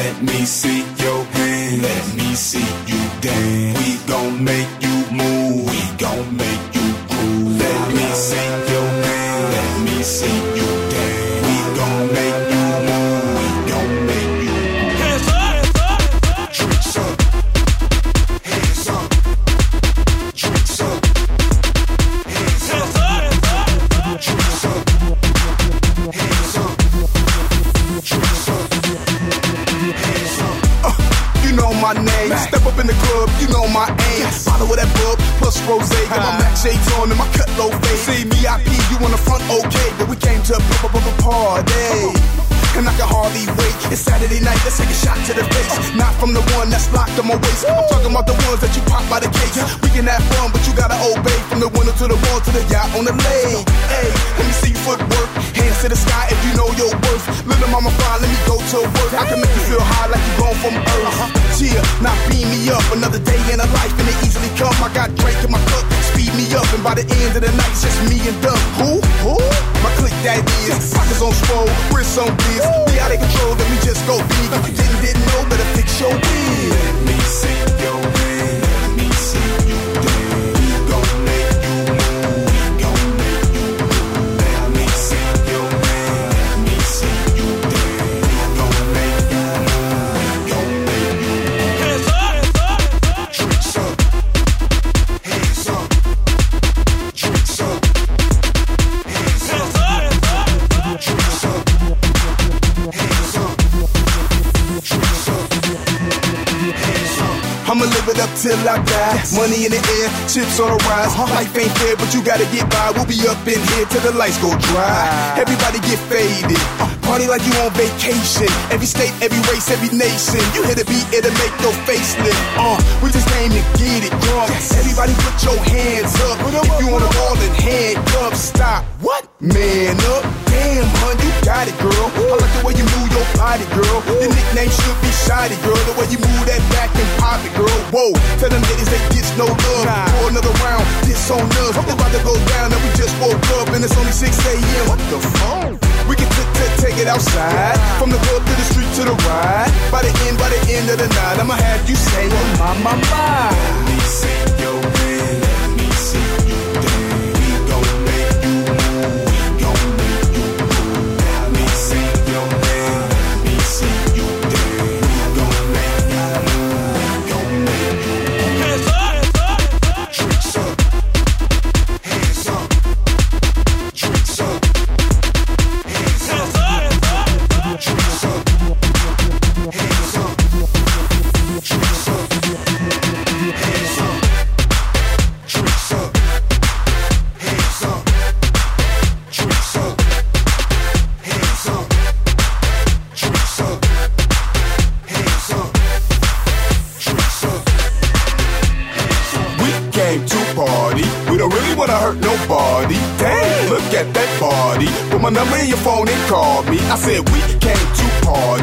Let me see your hands. Let me see you dance. We gon' make you move. We gon' make you groove. Let me see your hands. Let me see you dance. We gon' make you move. We gon' make you move. Hands up. Drinks up. Hands up. Drinks up. Hands up. Drinks up. Hands up. Drinks up. You know my name. Step up in the club, you know my aim. Follow with that bub, plus rose. Got my Mac shades on and my cut low fade. See me, IP, you on the front, okay. But we came to a party. And I can hardly wait. It's Saturday night, let's take a shot to the face. Not from the one that's locked on my waist. I'm talking about the ones that you pop by the case. We can have fun, but you gotta obey. From the window to the wall to the yacht on the lake. Hey, let me see your footwork. Hands to the sky if you know your worth. Little mama fine, let me go to work. I can make you feel high like you're going from Earth. Cheer, now beam me up. Another day in a life and it easily come. I got Drake in my cup, speed me up. And by the end of the night, it's just me and Doug. Who? My clique that is. Pockets on swole, wrists on biz. Be out of control, let me just go big. If you didn't know, better fix your wig. Let me see your hand. Let me see you dance. We gon' make you move. We gon' make you move. Let me see your hand. Let me see you dance. We gon' make you move. We gon' make you move. Hands up. Drinks up. Hands up. Drinks up. Hands up. Drinks up. Hands up. Drinks up. Hands up. I'ma live it up till I die. Money in the air, chips on the rise. Life ain't fair, but you gotta get by. We'll be up in here till the lights go dry. Everybody get faded. Party like you on vacation. Every state, every race, every nation. You hear the beat, it'll make your face lift. We just came to get it drunk. Everybody put your hands up. If you on the wall and handcuffs, stop. What? Man up. Damn, hun, you got it, girl. I like the way you move your body, girl. Your nickname should be Shotty, girl. The way you move that back and pop it, girl. Whoa, tell them ladies they get no love. For another round, this on us. It's about to go down and we just woke up and it's only 6 a.m. What the fuck? We can take it outside. From the club to the street to the ride. By the end of the night, I'ma have you say, oh my. Let me see your hand. Let me see you dance. We gon' make you move. We gon' make you move. Let me see your hand. Let me see you dance. We gon' make you move. We gon' make you move. Hands up. Drinks up. Hands up. Drinks up. Hands up. Drinks up. Hands up. Drinks up. Hands up. Drinks up. Hands up. Drinks up. Hands up. Drinks up. Hands up. Drinks up. We came to party. We don't really wanna hurt nobody. Damn, look at that party. Put my number in your phone and call me. I said we came to party.